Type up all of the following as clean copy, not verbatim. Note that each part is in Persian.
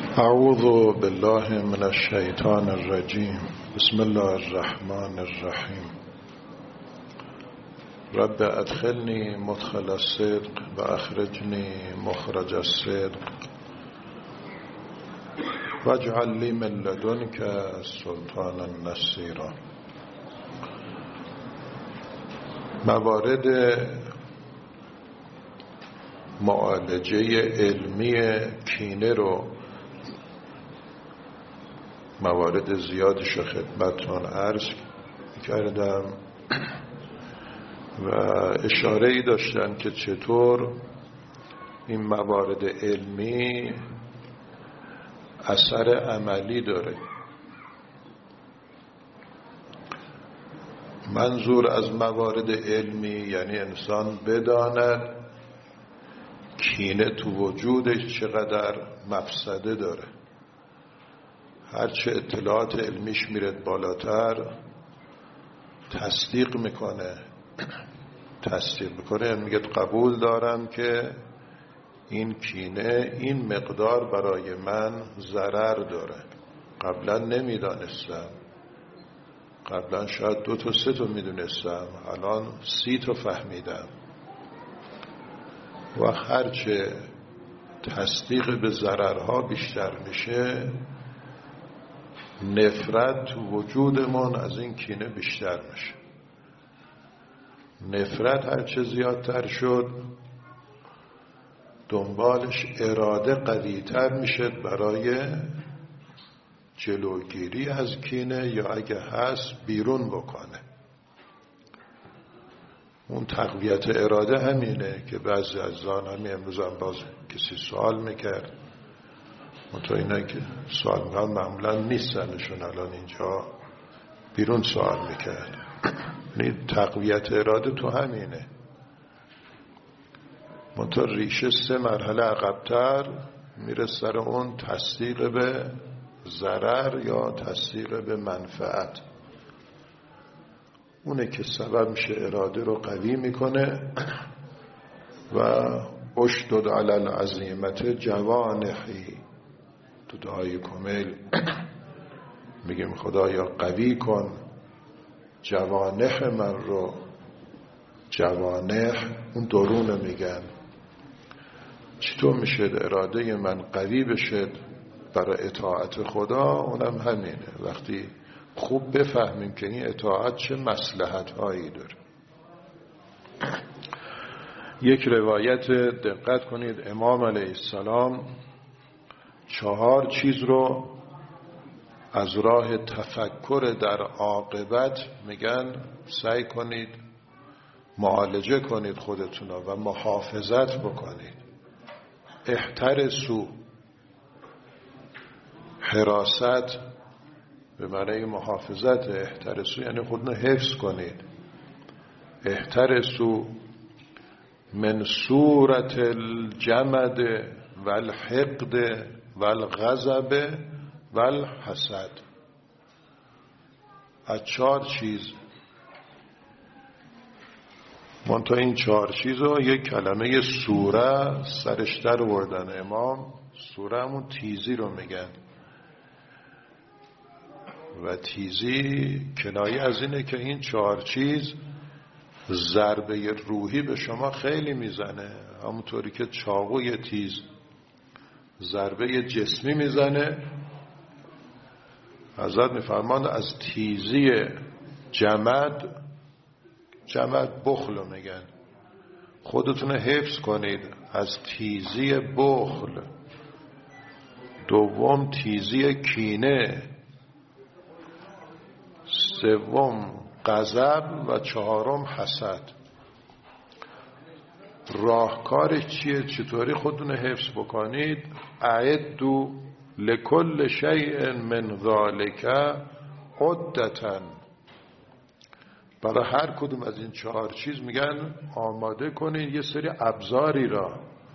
اعوذ بالله من الشیطان الرجیم. بسم الله الرحمن الرحیم. رب ادخلنی مدخل الصدق و اخرجنی مخرج الصدق واجعل لی من لدنک سلطانا نصیرا. موارد معالجه علمی کینه رو موارد زیادش رو خدمتتون عرض کردم و اشاره‌ای داشتم که چطور این موارد علمی اثر عملی داره. منظور از موارد علمی یعنی انسان بداند کینه تو وجودش چقدر مفسده داره. هرچه اطلاعات علمیش میره بالاتر تصدیق میکنه یعنی میگه قبول دارم که این کینه این مقدار برای من ضرر داره. قبلا نمیدانستم، قبلا شاید 2 تا 3 تا میدونستم، الان 30 تا فهمیدم. و هرچه تصدیق به ضررها بیشتر میشه نفرت تو وجودمون از این کینه بیشتر میشه. نفرت هرچه زیادتر شد دنبالش اراده قوی‌تر میشه برای جلوگیری از کینه یا اگه هست بیرون بکنه. اون تقویت اراده همینه که بعضی عزیزان همین امروز هم باز کسی سوال میکرد. منطقه اینا که سوال میکنن معمولا نیستنشون الان اینجا، بیرون سوال میکرد. یعنی تقویت اراده تو همینه. منطقه ریشه 3 مرحله عقب‌تر میره سر اون تصدیق به ضرر یا تصدیق به منفعت. اونه که سبب میشه اراده رو قوی میکنه و اشدد علی العزیمت جوانحی. تو دعای کمیل میگیم خدایا قوی کن جوانح من رو. جوانح اون درون میگن. چطور میشه اراده من قوی بشه برای اطاعت خدا؟ اونم همینه. وقتی خوب بفهمیم که این اطاعت چه مصلحت هایی داره. یک روایت دقت کنید، امام علیه السلام 4 چیز رو از راه تفکر در عاقبت میگن سعی کنید معالجه کنید خودتون و محافظت بکنید. احترسوا، حراست به معنی محافظت. احترسوا یعنی خودتون حفظ کنید. احترسوا من صورت الجمد والحقد والغضب والحسد. از 4 چیز. منتها این 4 چیز رو یک کلمه سوره سرش در آوردن امام. سوره همون تیزی رو میگن و تیزی کنایه از اینه که این 4 چیز ضربه روحی به شما خیلی میزنه. همونطوری که چاقوی تیز ضربه جسمی میزنه. حضرت میفرمان از تیزی جمد بخل رو میگن. خودتون حفظ کنید از تیزی بخل. دوم تیزی کینه. 3 غضب و 4 حسد. راهکارش چیه؟ چطوری خودتون حفظ بکنید؟ اعدوا لکل شیء من ذالک عدة. برای هر کدوم از این 4 چیز میگن آماده کنید یه سری ابزاری را.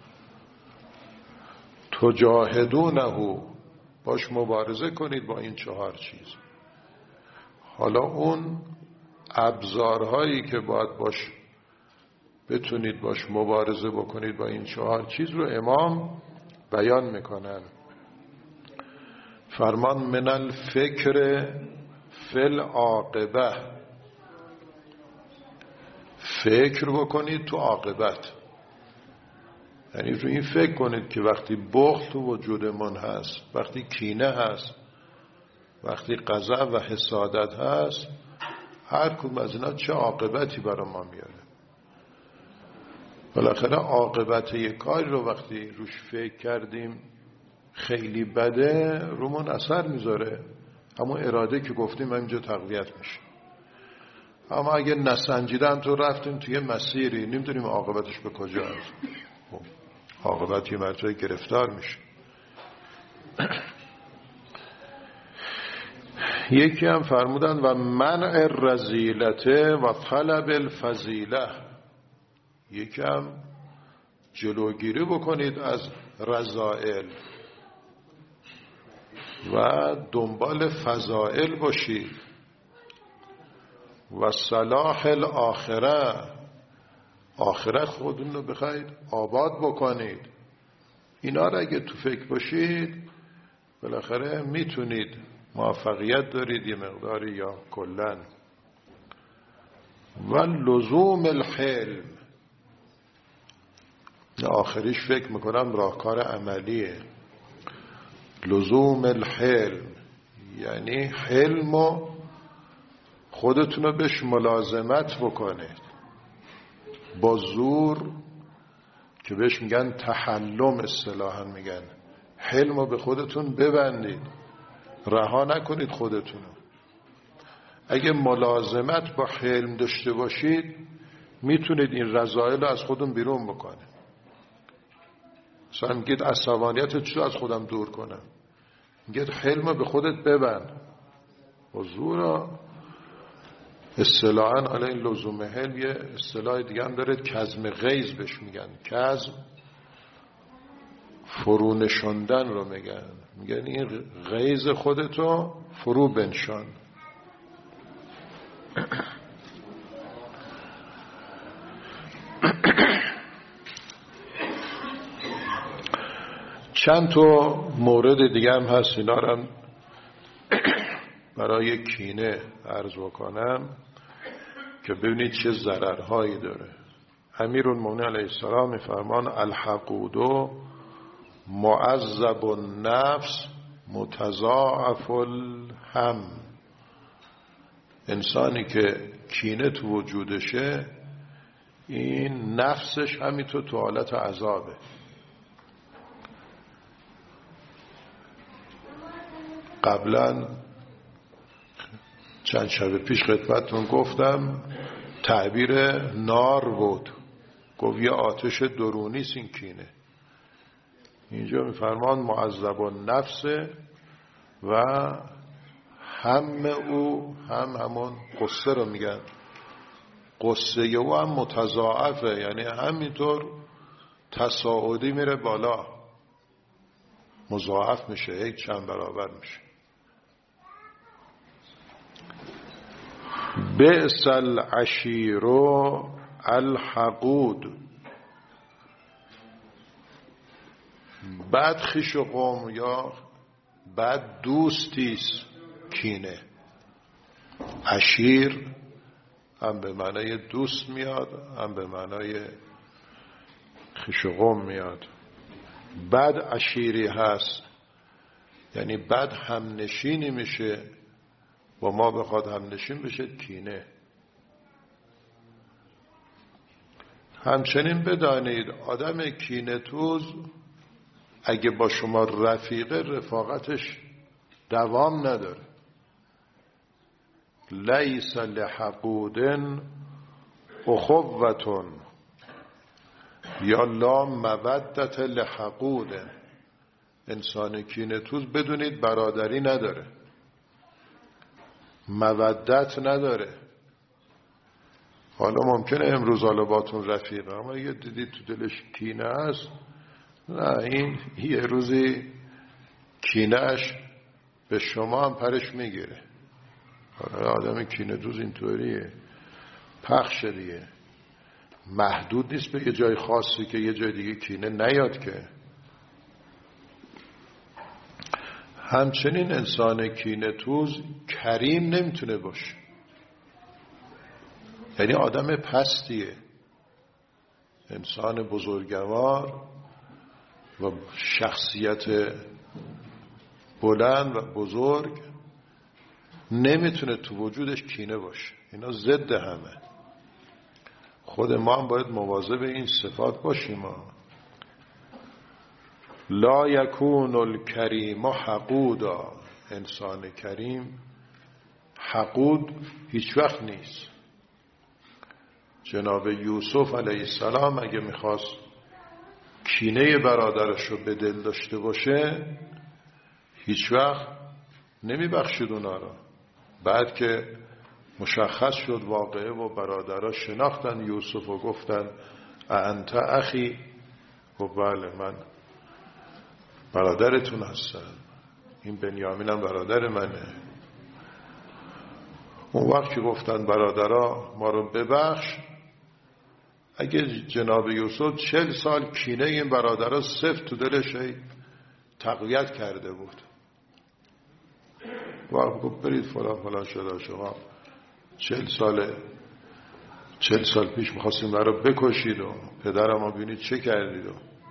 تجاهدونه، باش مبارزه کنید با این 4 چیز. حالا اون ابزارهایی که باید باش بتونید باش مبارزه بکنید با این 4 چیز رو امام بیان میکنن. فرمان من الفکر فی العاقبه، فکر بکنید تو عاقبت. یعنی رو این فکر کنید که وقتی بخل تو وجودمون هست، وقتی کینه هست، وقتی غضب و حسادت هست، هر کدوم از اینا چه عاقبتی برای ما میاره. بالاخره عاقبت یک کاری رو وقتی روش فکر کردیم خیلی بده، رومون اثر میذاره. همون اراده که گفتیم اینجا تقویت میشه. اما اگه نسنجیدن تو رفتیم توی مسیری نمیدونیم عاقبتش به کجا هست، عاقبت یه مرتبه گرفتار میشه. یکی هم فرمودن و منع الرذیلته و طلب الفضیله، یکی هم جلوگیری بکنید از رذائل و دنبال فضائل باشید. و صلاح الاخره، آخرت خودتون رو بخواید آباد بکنید. اینا رو اگه تو فکر باشید بالاخره میتونید موفقیت دارید یه مقداری یا کلن. و لزوم الحلم، آخریش فکر میکنم راهکار عملیه. لزوم الحلم یعنی حلمو خودتون رو بهش ملازمت بکنید با زور، که بهش میگن تحلم، اصطلاحاً میگن حلمو به خودتون ببندید، رها نکنید خودتونو. اگه ملازمت با حلم داشته باشید میتونید این رذائل رو از خودتون بیرون بکنید. مثلا میگید عصبانیت چطور از خودم دور کنم، میگید حلمو به خودت ببند با زور. اصطلاحاً حالا این لزوم حلم یه اصطلاح دیگه هم داره، کظم غیظ بهش میگن. کظم فرو نشوندن رو میگن، میگن این غیظ خودتو فرو بنشان. چند تا مورد دیگه هم هست، اینا رو هم برای کینه عرض بکنم که ببینید چه ضررهایی داره. امیرالمومنین علیه السلام میفرمان الحقود معذب النفس متضاعف الهم، انسانی که کینه تو وجودشه این نفسش همینطور تو حالت عذابه. قبلا چند شب پیش خدمتتون گفتم تعبیر نار بود، گفت یه آتش درونی است این کینه. اینجا میفرمان معذب النفس و هم او هم همون قصه رو میگن، قصه او هم متضاعفه، یعنی همینطور تصاعدی میره بالا، مضاعف میشه، یک چند برابر میشه. بئس العشیر الحقود، بد خویش و قوم یا بد دوستیست کینه. عشیر هم به معنای دوست میاد، هم به معنای خویش و قوم میاد. بد عشیری هست یعنی بد همنشینی میشه، با ما بخواد همنشین بشه کینه. همچنین بدانید آدم کینه توز اگه با شما رفیقه رفاقتش دوام نداره. لیس لحقود اخوة یا لا مودت لحقود، انسان کینه توز بدونید برادری نداره، مودت نداره. حالا ممکنه امروز حالا باتون رفیقه، اما اگه دیدید تو دلش کینه هست، نه، این یه روزی کینهش به شما هم پرش میگیره. آدم کینه دوز اینطوریه، پخش دیگه، محدود نیست به یه جای خاصی که یه جای دیگه کینه نیاد که. همچنین انسان کینه توز کریم نمیتونه باشه، یعنی آدم پستیه. انسان بزرگوار و شخصیت بلند و بزرگ نمیتونه تو وجودش کینه باشه. اینا ضد همه. خود ما هم باید مواظب این صفات باشیم. لا یکون الکریم حقودا، انسان کریم حقود هیچ وقت نیست. جناب یوسف علیه السلام اگه میخواست کینه برادرش رو به دل داشته باشه هیچ وقت نمیبخشید اونا رو. بعد که مشخص شد واقعه و برادرها شناختن یوسف و گفتن انت اخی، و بله من برادرتون هستم، این بنیامین هم برادر منه. اون وقت که گفتن برادرها ما رو ببخش، اگه جناب یوسف 40 سال کینه این برادرها سفت تو دلش تقویت کرده بود و گفت برید فلان فلان شده، شما 40 سال پیش می‌خواستیم ما رو بکشید و پدرم رو ببینید چه کردید.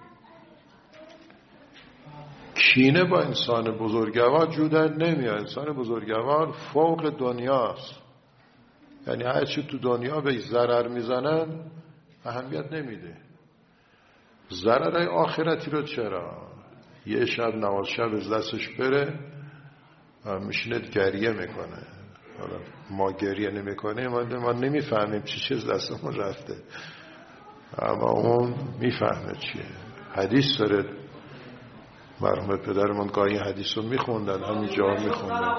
کینه با انسان بزرگوار جودن نمیاد. انسان بزرگوار فوق دنیاست، یعنی هر چی تو دنیا به ضرر میزنن اهمیت نمیده. ضرر آخرتی رو چرا؟ یه شب نماز شب از دستش بره میشینه گریه میکنه. حالا ما گریه نمیکنه، ما نمیفهمیم چی از دستمون رفته، اما اون میفهمه چیه. حدیث داره، مرحوم پدرمون گاهی حدیث رو میخوندن، همینجا میخوندن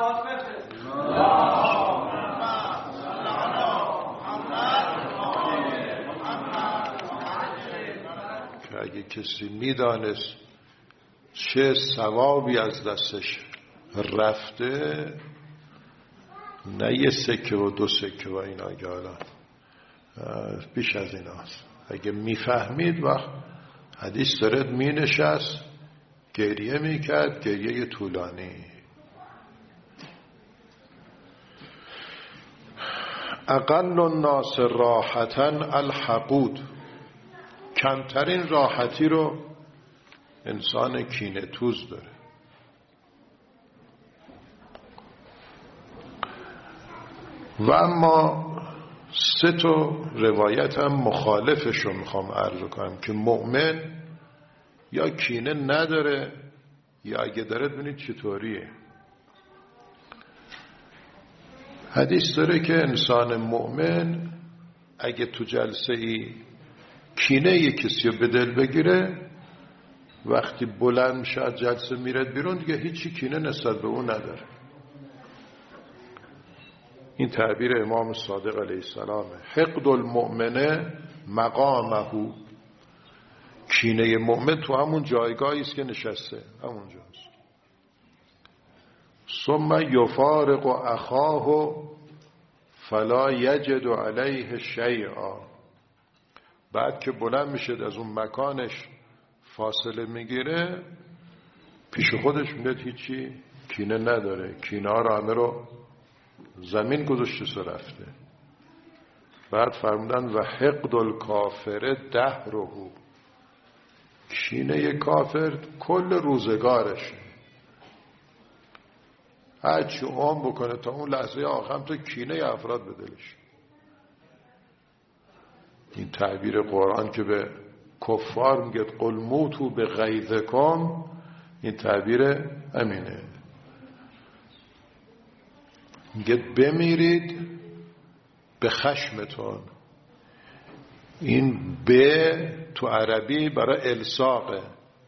که اگه کسی میدانست چه ثوابی از دستش رفته، نه یه سکه و 2 سکه و اینا، که حالا بیش از ایناست. اگه میفهمید وقت حدیث داره مینشست گریه میکرد، گریه طولانی. اقل الناس راحتاً الحقود، کمترین راحتی رو انسان کینه توز داره. و اما 3 روایت هم مخالفش رو میخوام عرض کنم که مؤمن یا کینه نداره یا اگه داره ببینید چطوریه. حدیث داره که انسان مؤمن اگه تو جلسه ای کینه یک کسی رو به دل بگیره، وقتی بلند میشه از جلسه میرد بیرون دیگه هیچی کینه نسبت به اون نداره. این تعبیر امام صادق علیه السلامه. حقد المؤمنه مقامه، کینه مؤمن تو همون جایگاهی است که نشسته، همونجاست. ثم یفارق اخاه فلا یجد علیه شیئا، بعد که بلند میشه از اون مکانش فاصله میگیره، پیش خودش میاد هیچی کینه نداره، کینه ها رو همه رو زمین گذاشته سو رفته. بعد فرمودن و حقد الکافر دهره، کینه کافر کل روزگارش، هرچی عمر بکنه تا اون لحظه آخر تو کینه افراد به دلش. این تعبیر قرآن که به کفار میگه قل موتوا بغیظکم، این تعبیر امینه، میگه بمیرید به خشمتون. این به تو عربی برای الصاقه،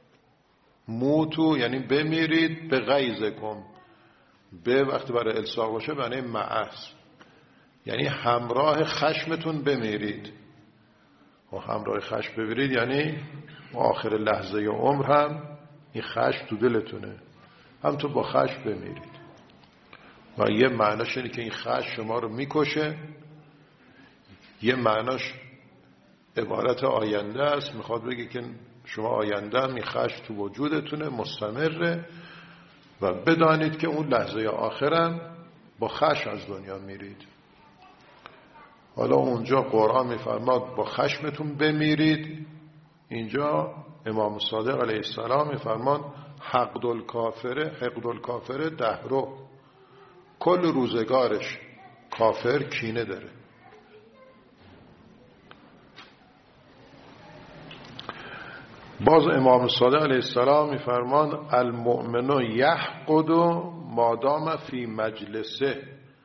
موتو یعنی بمیرید به غیظکم، به وقتی برای الصاق باشه معنی معص، یعنی همراه خشمتون بمیرید. و همراه خشم بمیرید یعنی آخر لحظه عمر هم این خشم تو دلتونه، هم تو با خشم بمیرید. و یه معناش اینه که این خشم شما رو میکشه، یه معناش عبارت آینده است، میخواد بگه که شما آینده هم این خشم تو وجودتونه مستمره، و بدانید که اون لحظه آخرم با خشم از دنیا میرید. حالا اونجا قرآن میفرماد با خشمتون بمیرید، اینجا امام صادق علیه السلام میفرماد حقد الکافره دهرو، کل روزگارش کافر کینه داره. باز امام صادق علیه السلام میفرمان المؤمن یحقد مادام فی مجلسه.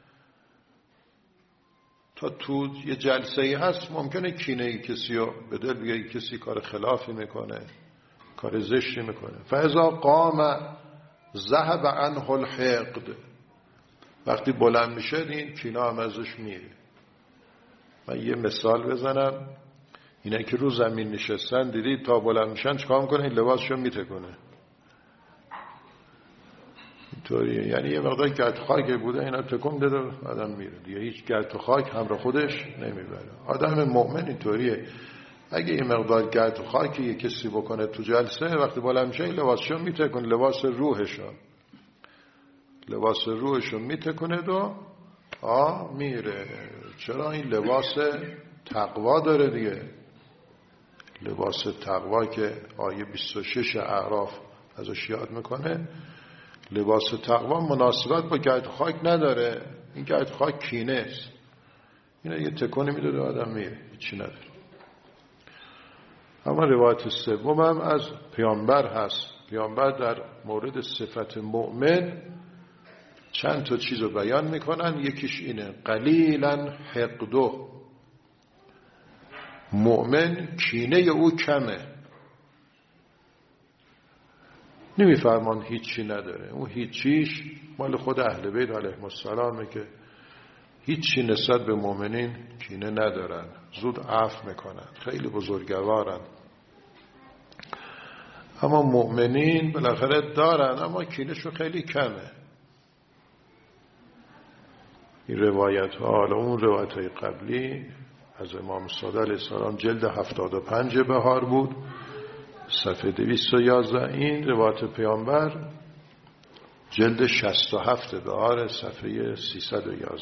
تا تو یه جلسه ای هست ممکنه کینه کسی رو به دل بگیره، کسی کار خلافی میکنه، کار زشتی میکنه. فاذا قام ذهب عنه الحقد، وقتی بلند میشه این کینه هم ازش میره. من یه مثال بزنم، اینا که رو زمین نشستن دیدید تا بلند میشن چیکار میکنه؟ این لباسشو میتکونه اینطوریه. یعنی یه مقدار گرد خاک بوده اینا تکون داده آدم میره دیگه، هیچ گرد خاک همراه خودش نمیبره. آدم مؤمن اینطوریه، اگه یه مقدار گرد خاکی یه کسی بکنه تو جلسه، وقتی بلند میشه این لباسشو میتکونه، لباس روحشو میتکونه و میره. چرا؟ این لباس تقوا داره دیگه، لباس تقوا که آیه 26 اعراف ازش یاد میکنه. لباس تقوا مناسبت با گرد خاک نداره، این گرد خاک کینه است. اینا یه تکونی میده آدم میره، هیچی نداره. اما روایت سوم هم از پیامبر هست. پیامبر در مورد صفت مؤمن چند تا چیز رو بیان میکنن. یکیش اینه قلیلا حقدو، مؤمن کینه او کمه. نمیفرمان هیچی نداره، اون هیچیش مال خود اهل بیت علیهم السلامه که هیچی نسبت به مؤمنین کینه ندارن، زود عفو میکنن، خیلی بزرگوارن. اما مؤمنین بالاخره دارن اما کینهشون خیلی کمه. این روایت ها، حالا اون روایت های قبلی از امام صادق علیه السلام جلد 75 بهار بود، صفحه 211. این روایت پیامبر جلد 67 بهار، صفحه 311.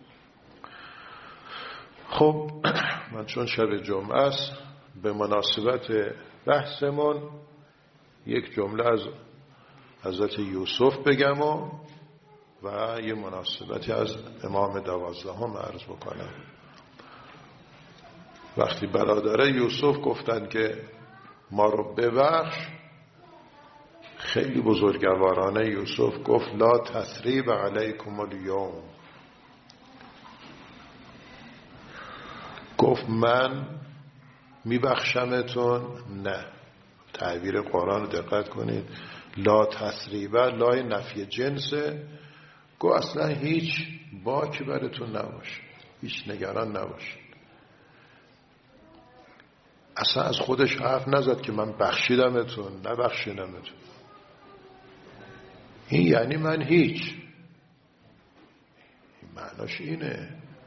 خب من چون شب جمعه است به مناسبت بحثمون یک جمله از حضرت یوسف بگم و یه مناسبتی از امام 12 عرض بکنم. وقتی برادر یوسف گفتن که ما رو ببخش، خیلی بزرگوارانه یوسف گفت لا تثریب علیکم الیوم، گفت من میبخشمتون. نه، تعبیر قرآن دقت کنید، لا تثریبه لای نفی جنسه، گفت اصلا هیچ باکی براتون نباشه، هیچ نگران نباشید. اصلا از خودش حرف نزد که من بخشیدمتون نبخشیدمتون. این یعنی من هیچ، این معناش اینه.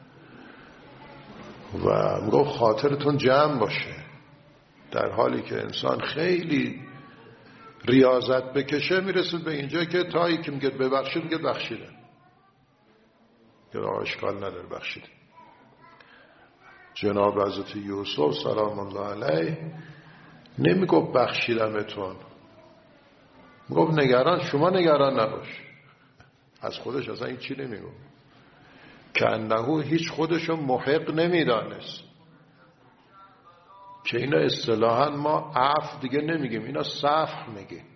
و میگه خاطرتون جمع باشه، در حالی که انسان خیلی ریاضت بکشه میرسه به اینجا که تایی که میگه ببخشید میگه بخشیده، که اشکال نداره بخشیده. جناب حضرت یوسف سلام الله علیه نمیگفت بخشیدمتون، میگفت شما نگران نباش. از خودش اصلا این چی نمیگفت، که انهو هیچ خودشو محق نمیدانست. که اینا اصطلاحاً ما عفو دیگه نمیگیم، اینا صفح میگیم.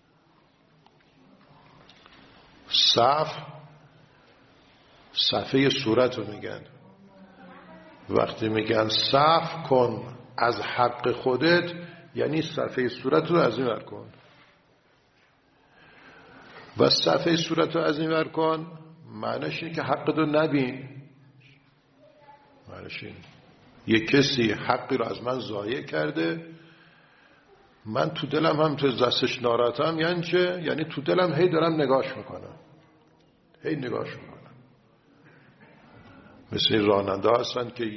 صفحه صورت رو میگن. وقتی میگن صفح کن از حق خودت، یعنی صفحه صورت رو از این ور کن. و صفحه صورت رو از این ور کن معنیش اینه که حق رو نبین. معنیش اینه یک کسی حقی رو از من ضایع کرده، من تو دلم هم تو دستش ناراحتم. یعنی چه؟ یعنی تو دلم هی دارم نگاش میکنم، هی نگاش میکنم. مثل راننده هستن که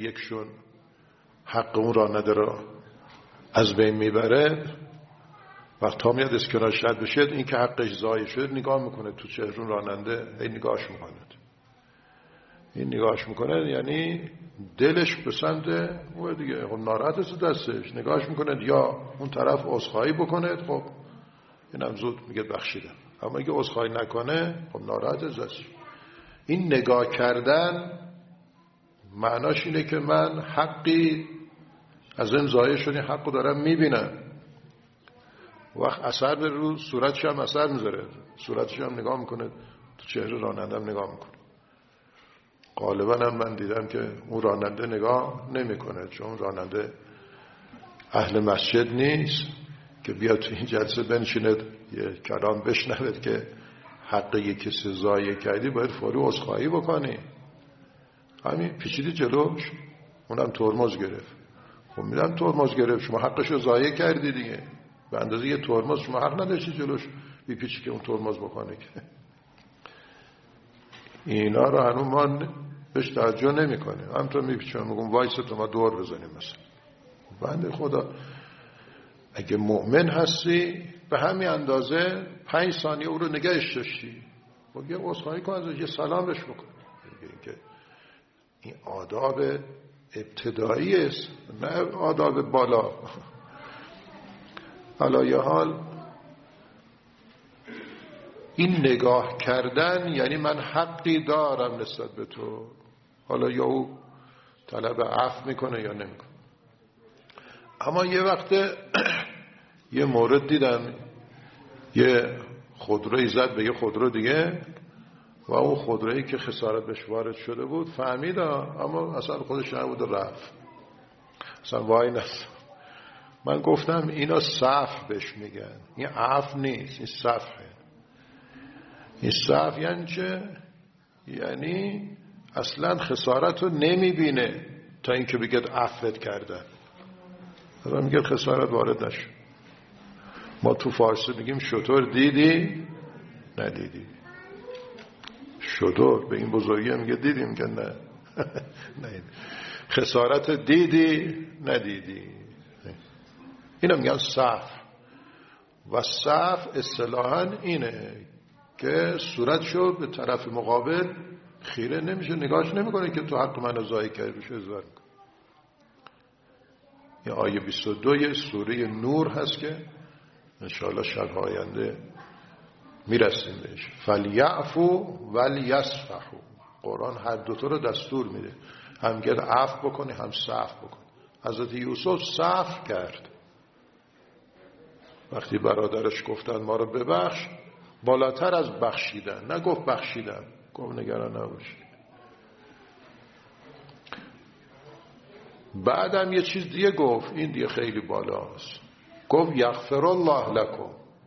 وقت تا میاد اسکناش رد بشه، این که حقش ضایع شد نگاه میکنه تو چهره راننده، این نگاهش میکنه، این نگاهش میکنه، یعنی دلش به سمت اون دیگه، خب ناراحت است دستش، نگاهش میکنه یا اون طرف عذرخواهی بکنه، خب اینم زود میگه بخشیدم. اما اگه عذرخواهی نکنه خب ناراحت است. این نگاه کردن معناش اینه که من حقی از این ضایع شد، این حقو دارم میبینم. وقت اثر به رو صورتش هم اثر میذاره، صورتش هم نگاه میکنه، تو چهره راننده هم نگاه میکنه. غالبا هم من دیدم که اون راننده نگاه نمیکنه، چون راننده اهل مسجد نیست که بیاد تو این جلسه بنشیند یه کلام بشنوید که حق یک کسی ضایع کردی باید فوری عذرخواهی بکنی. همین پیچیدی جلوش، اونم ترمز گرفت. خب میدم ترمز گرفت، شما حقشو ضایع کردی دیگه، به اندازه یه ترمز شما حق نداشتی جلوش بی پیچی که اون ترمز بکنه. که اینا رو هنوز ما بهش توجه نمی‌کنیم. همونطور میپیچم میگم وایس تو ما دور بزنیم مثلا. بنده خدا اگه مؤمن هستی به همین اندازه 5 ثانیه او رو نگهش داشتی، خب یه عذرخواهی کن ازش، یه سلام بهش بکن. این آداب ابتدایی است، نه آداب بالا. علایه حال این نگاه کردن یعنی من حقی دارم نسبت به تو، حالا یا او طلب عفو میکنه یا نمیکنه. اما یه وقت یه مورد دیدم، یه خودروی زد به یه خودرو دیگه و اون خودرویی که خسارت بهش وارد شده بود فهمید، اما اصلا خودش نبود، رفت، اصلا وای نست. من گفتم اینا صفح بهش میگن، این عفو نیست، این صفحه. این صفح یعنی چه؟ یعنی اصلا خسارت رو نمیبینه تا اینکه بگید عفوت کردن. اصلا میگه خسارت وارد نشد. ما تو فارسی میگیم شطور دیدی ندیدی. شطور به این بزرگی میگه دیدی، میگه نه. نه خسارت دیدی ندیدی. اینا میگن صف. و صف اصطلاحاً اینه که صورتشو به طرف مقابل خیره نمیشه، نگاهش نمیکنه که تو حق منو ضایع کردی، بشه اظهار میکنه. این آیه 22 سوره نور هست که انشاءالله شب آینده میرسیم بهش. فلیعفو ولیصفحوا. قرآن هر دوتا رو دستور میده، هم گرد عفو بکنی هم صفح بکنی. حضرت یوسف صفح کرد. وقتی برادرش گفتن ما رو ببخش، بالاتر از بخشیدن نگفت بخشیدم، گفت نگران نباشید. بعدم یه چیز دیگه گفت، این دیگه خیلی بالاست. گفت یغفر الله لکم.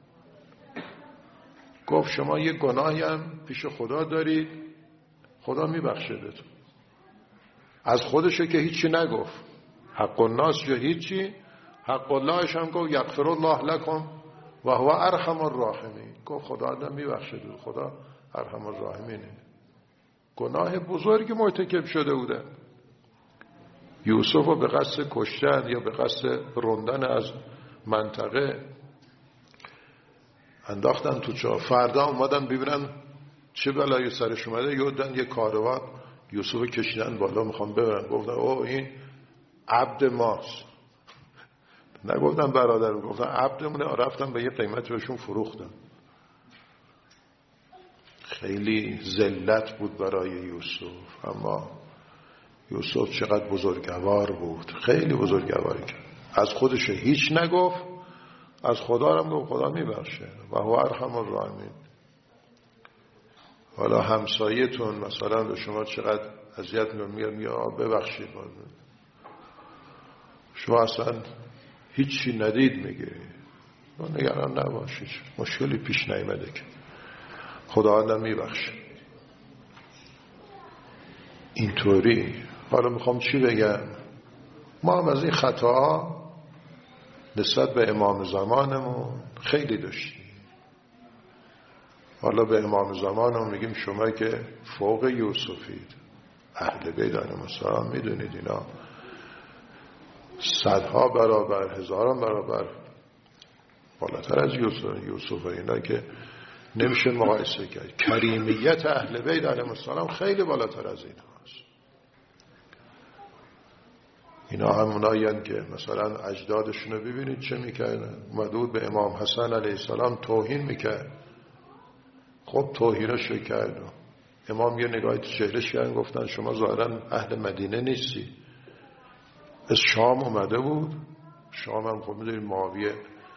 گفت شما یه گناهی هم پیش خدا دارید، خدا میبخشیدتون. از خودشه که هیچی نگفت، حق الناس یا هیچی، حق اللهش هم گفت یغفر الله لکم و هو ارحم الراحمین. گفت خدا آدم میبخشید، خدا ارحم الراحمینه. گناه بزرگی مرتکب شده بودن. یوسف رو به قصد کشتن یا به قصد روندن از منطقه انداختن تو چاه. فردا اومدن ببینن چه بلایی سرش اومده، یودن یه کاروان یوسف کشیدن بالا میخوام ببرن. گفتن اوه این عبد ماست. نگفتن برادر، گفتن عبدمونه. رفتن به یه قیمت بهشون فروختن. خیلی ذلت بود برای یوسف، اما یوسف چقدر بزرگوار بود، خیلی بزرگواری کرد. از خودش هیچ نگفت، از خدا هم گفت خدا میبخشه و هو ارحم الراحمین. حالا همسایتون مثلا به شما چقدر اذیت میگه ببخشید، شما اصلا هیچی ندید، میگه نگران نباشید، مشکلی پیش نیامده که خدا آدم میبخشه. اینطوری. حالا میخوام چی بگم؟ ما هم از این خطاها نسبت به امام زمانمون خیلی داشتیم. حالا به امام زمانمون میگیم شما که فوق یوسفید، اهل بیت علیهم السلام، میدونید اینا صدها برابر، هزاران برابر بالاتر از یوسف و اینا که نمیشه مقایسه کرد. کریمیت اهل بیت علیهم السلام خیلی بالاتر از این هست. اینا همونایین که مثلا اجدادشون رو ببینید چه میکردن. اومد به امام حسن علیه السلام توهین میکرد، خب توهینش کرد. امام یه نگاهی تو چهرهش کردن، گفتن شما ظاهرا اهل مدینه نیستی. از شام اومده بود. شام هم خب میدونید معاویه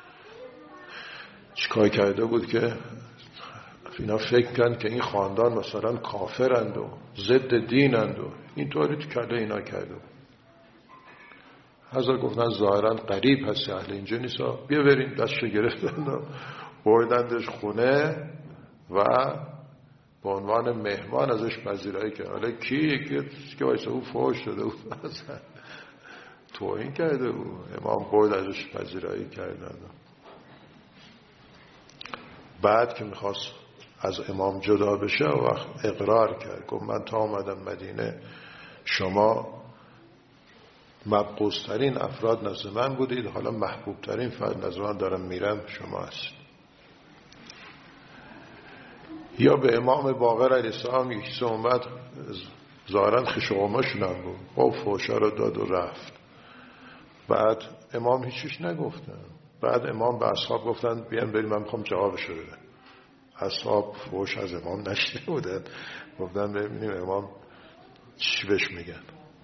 چیکار کرده بود که اینا فکر کردن که این خاندان مثلا کافرند و ضد دینند و اینطوری تو کله اینا کرده بود. حضرت گفتن ظاهرا غریب هستی، اهل اینجا نیستا، بیا بریم. دستشو گرفتن و بردندش خونه و به عنوان مهمان ازش پذیرایی کرد. حالا کی که وایسا او فحش داده بود، توهین کرده بود، امام برد ازش پذیرایی کردن. بعد که میخواست از امام جدا بشه و وقت اقرار کرد، گفت من تا آمدم مدینه شما مبغوض‌ترین افراد نزد من بودید، حالا محبوب‌ترین فرد نزد من دارم میرم شما هستید. یا به امام باقر علیه السلام یکی اومد ظاهرا خشومشون هم بود، خب فحشا رو داد و رفت. بعد امام هیچیش نگفتن. بعد امام به اصحاب گفتن بیان بریم، من میخوام جوابشو بدم. اصحاب فحش از امام نشنیده بودن، گفتن ببینیم امام چی بهش میگن.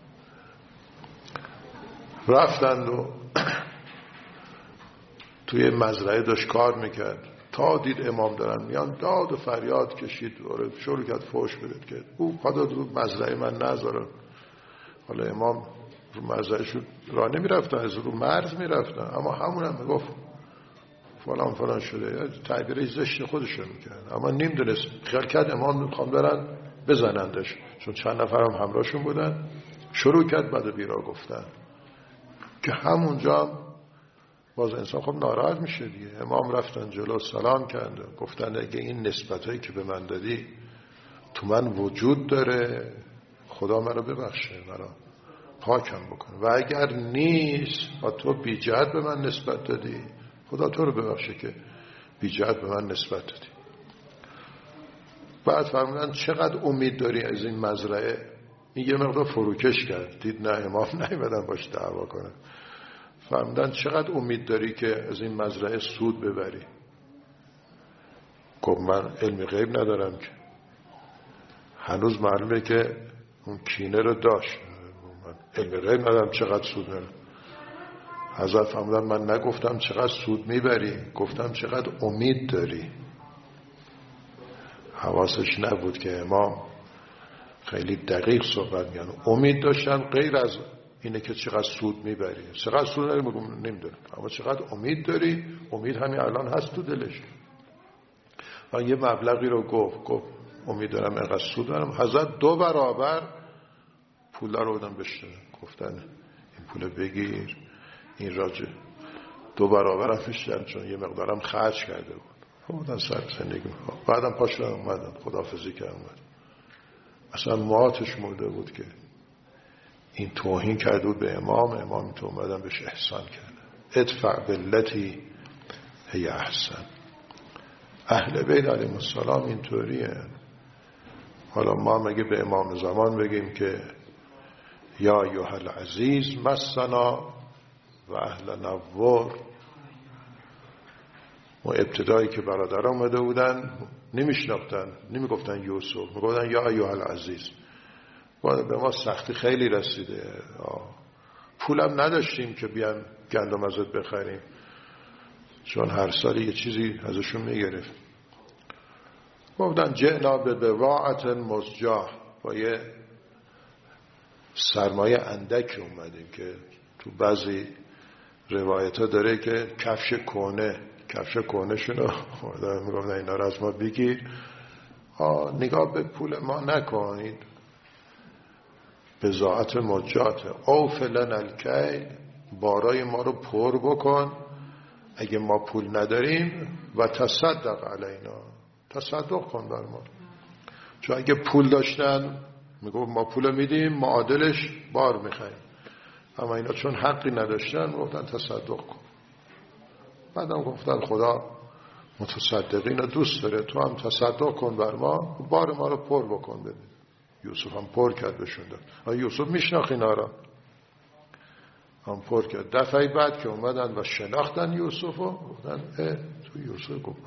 رفتند و توی مزرعه داشت کار میکرد، تا دید امام دارن میان داد و فریاد کشید، شروع کرد فحش بده کرد. او پادا رو مزرعه من نذاره. حالا امام رو مزرعه شد راه نمیرفتن، از رو مرز میرفتن، اما همون هم میگفت فلان فلان شده، تعبیر زشت خودش رو میکرد. اما نمیدونست، خیال کرد امام میخوام برن بزنندش، چون چند نفر هم همراهشون بودن. شروع کرد بعد بیرا گفتن که همونجا هم باز انسان خب ناراحت میشه دیگه. امام رفتن جلو سلام کردن، گفتن اگه این نسبتایی که به من دادی تو من وجود داره، خدا منو ببخشه، منو پاکم بکنه، و اگر نیست و تو بی جهت به من نسبت دادی، خدا تو رو ببخشه که بی جهت به من نسبت دادی. بعد فرمودن چقدر امید داری از این مزرعه؟ این یه مقدار فروکش کرد، دید نه امام نیومدن باش دعوا کنه. فرمودن چقدر امید داری که از این مزرعه سود ببری؟ گفت من علم غیب ندارم که. هنوز معلومه که اون کینه رو داشت. من علم غیب ندارم چقدر سود میبری. حضرت فرمودن من نگفتم چقدر سود میبری، گفتم چقدر امید داری. حواسش نبود که امام خیلی دقیق صحبت میگن. امید داشتن غیر از اینه که چقدر سود میبری. چقدر سود نمیدونم، اما چقدر امید داری. امید همین الان هست تو دلش. و یه مبلغی رو گفت امید دارم اینقدر سود دارم. حضرت 2 برابر پول رو بودن بشتن، گفتن این پول بگیر، این راجع 2 برابر هم بشتن، چون یه مقدارم خرج کرده بود. بودن سر زندگی. بعدم پاشتن اومدن خداحافظی کردن. اصلا مواتش مرده بود که این توهین کرده بود به امام تو اومدن بهش احسان کرده. ادفع باللتی هی احسن. اهل بیت علیهم السلام اینطوریه. حالا ما مگه به امام زمان بگیم که یا ایها العزیز مسنا و اهل نوار؟ و ابتدایی که برادر آمده بودن نمیشناختن، نمیگفتن یوسف، میگفتن یا ایها العزیز. به ما سختی خیلی رسیده، پولم نداشتیم که بیان گندم ازت بخریم، چون هر سال یه چیزی ازشون میگرفت. گفتن جئنا ببضاعة مزجاة، با یه سرمایه اندک اومدیم که تو بعضی روایت ها داره که کفش کونه شنو میگفتن اینا رو از ما بگیر، نگاه به پول ما نکنید. بضاعت مزجاة اوف لنا الکیل، بارای ما رو پر بکن اگه ما پول نداریم، و تصدق علینا، تصدق کن بر ما. چون اگه پول داشتن میگفت ما پول میدیم معادلش بار میخوایم، اما اینا چون حقی نداشتن گفتن تصدق کن. بعدم گفتن خدا متصدقین رو دوست داره، تو هم تصدق کن بر ما، بار ما رو پر بکن بده. یوسف هم پر کرد بهشون داد. یوسف میشناخت اینا را، هم پر کرد. دفعه بعد که اومدن و شناختن یوسف رو گفتن تو یوسف. گفت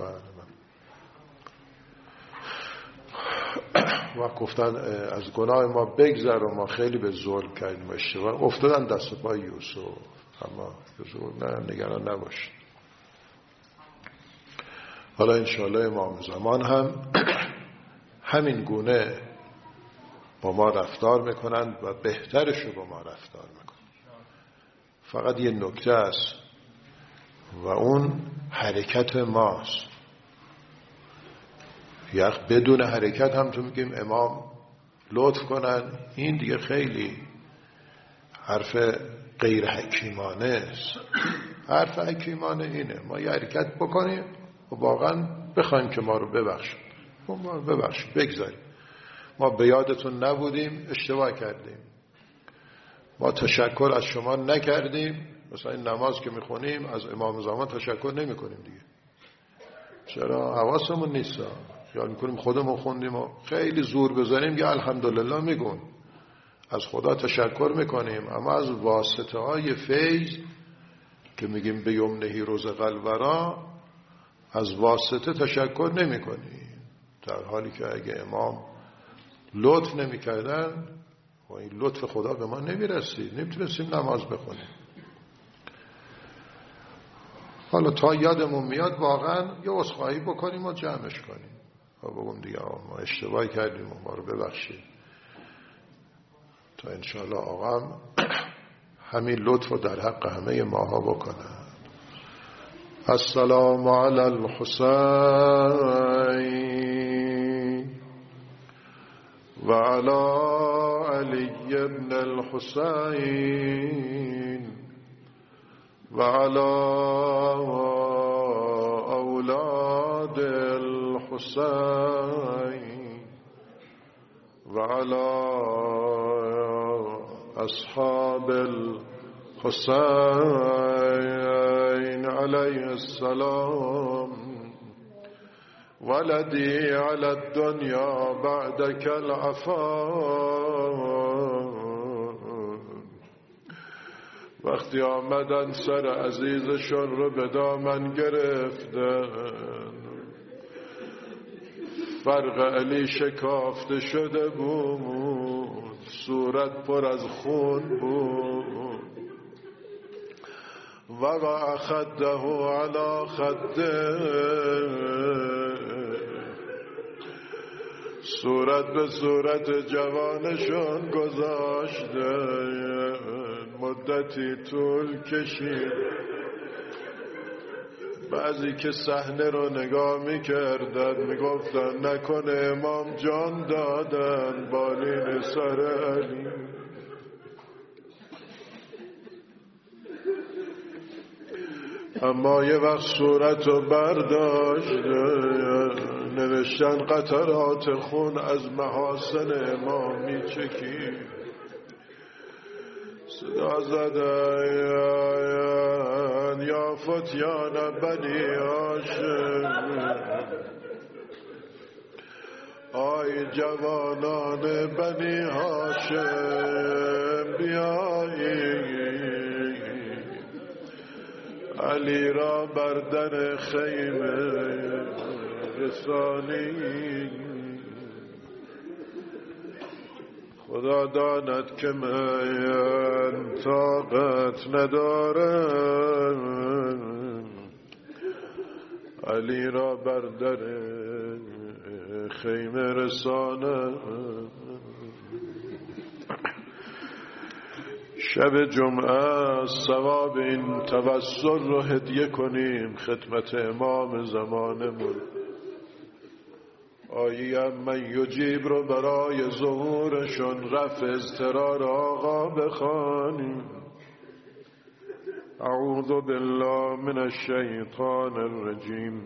و گفتن از گناه ما بگذر و ما خیلی به ظلم کردیم و اشتباه. افتادن دست پای یوسف. اما یوسف نه، نگران نباشید، حالا انشاءالله امام زمان هم همین گونه با ما رفتار میکنند و بهترش رو با ما رفتار میکنند. فقط یه نکته است و اون حرکت ماست. بدون حرکت هم تو میگیم امام لطف کنن، این دیگه خیلی حرف غیر حکیمانه است. حرف حکیمانه اینه ما یه حرکت بکنیم و واقعا بخوایم که ما رو ببخشید، ما رو ببخشید، بگذاریم. ما به یادتون نبودیم، اشتباه کردیم، ما تشکر از شما نکردیم. مثلا این نماز که میخونیم از امام زمان تشکر نمی کنیم دیگه. چرا؟ حواسمون نیست. خیال میکنیم خودمون خوندیم و خیلی زور بزنیم یا الحمدلله میگون، از خدا تشکر میکنیم، اما از واسطه های فیض که میگیم به یمنهی رزق الورا، از واسطه تشکر نمی کنیم. در حالی که اگه امام لطف نمی کردن و این لطف خدا به ما نمی رسید، نمیتونستیم نماز بخونیم. حالا تا یادمون میاد واقعا یه عذرخواهی بکنیم و جمعش کنیم و بگم دیگه ما اشتباهی کردیم و ما رو ببخشید، تا انشاءالله آقام همین لطف رو در حق همه ماها بکنن. السلام علی الحسین و علی علی ابن الحسین و علی اولاد الحسین و علی اصحاب الحسین علیه السلام. ولدی علی الدنیا بعدک العفا. وقتی آمدن سر عزیزشون رو به دامن گرفتن، فرق علی شکافته شده بود، صورت پر از خون بود. و خده علی خده، صورت به صورت جوانشون گذاشته. مدتی طول کشید. بعضی که صحنه رو نگاه میکردن میگفتن نکنه امام جان دادن بالین سر علی. اما یه وقت صورت رو برداشت، نوشتن قطرات خون از محاسن امام میچکید. صدا زدن یا فتیان بنی هاشم، آی جوانان بنی هاشم بیایید، علی را بر در خیمه رسانید. خدا داند که من طاقت ندارم، علی را بر در خیمه رسانم. شب جمعه ثواب این توسل رو هدیه کنیم خدمت امام زمانمون. آیه من یجیب رو برای ظهورشون رفع اضطرار آقا بخوانیم. اعوذ بالله من الشیطان الرجیم.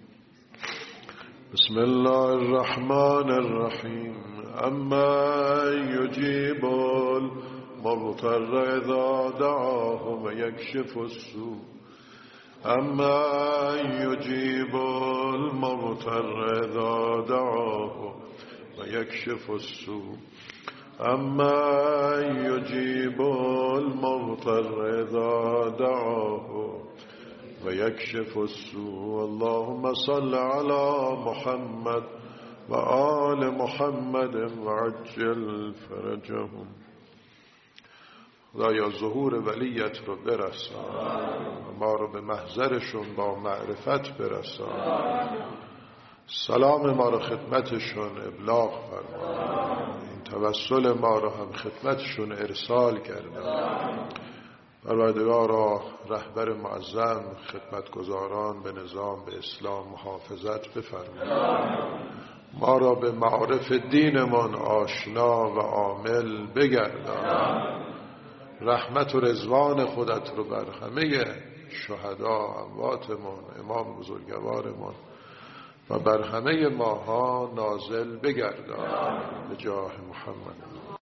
بسم الله الرحمن الرحیم. اما یجیب المضطر اذا دعاه و یکشف السوء أمن يجيب المضطر إذا دعاه ويكشف السوء أمن يجيب المضطر إذا دعاه ويكشف السوء اللهم صل على محمد وآل محمد وعجل فرجهم. خدایا ظهور ولیت رو برسان، ما رو به محضرشون با معرفت برسان، سلام ما رو خدمتشون ابلاغ فرما، این توسل ما رو هم خدمتشون ارسال کردن. پروردگارا رهبر معظم خدمتگزاران به نظام به اسلام محافظت بفرما، ما را به معارف دینمان آشنا و عامل بگردان، رحمت و رضوان خودت رو بر همه شهدا امواتمون امام بزرگوارمون و بر همه ماها نازل بگردان به جاه محمد.